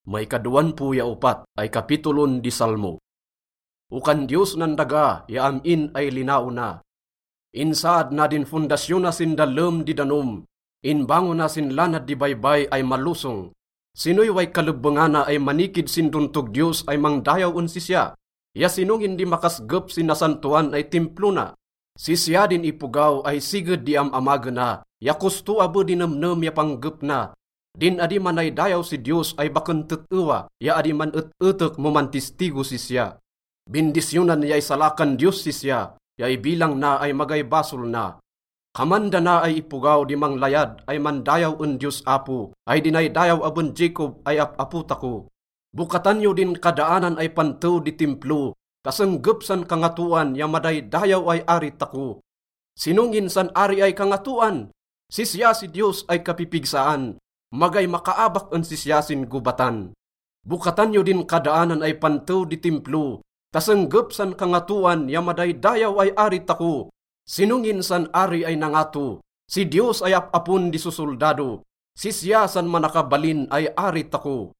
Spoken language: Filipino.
May kaduan po ya upat ay kapitulon di Salmo. Ukan Diyos nan daga ya amin ay linao na. Insaad na din fundasyon na sin dalem di danom. Inbango na sin lanad di baybay ay malusong. Sino'y way kalubungana ay manikid sin duntog Diyos ay mangdayaw unsisya. Ya sinong hindi makasgep sin nasantuan ay templo na. Sisya din ipugaw ay siged di amamaga na. Ya kusto abo dinamnam ya panggep na. Din adi manay dayaw si Diyos ay bakon tutuwa, ya adi man utek mumantistigo sisya. Bindisyonan niya ay salakan Diyos sisya, ya ibilang na ay magay basol na. Kamanda na ay ipugaw di manglayad ay mandayaw un Diyos apo, ay dinay dayaw abon Jacob ay aputa ko. Bukatan nyo din kadaanan ay pantaw di templo, kasenggep san kangatuan ya maday dayaw ay arit ako. Sinungin san ari ay kangatuan, sisya si Diyos ay kapipigsaan, magay makaabak ang sisyasin gubatan. Bukatan nyo din kadaanan ay pantaw di templo, kasenggep san kangatuan ya maday dayaw ay arit ako. Sinungin san ari ay nangato, si Diyos ay apapun di susoldado, sisya san manakabalin ay arit ako.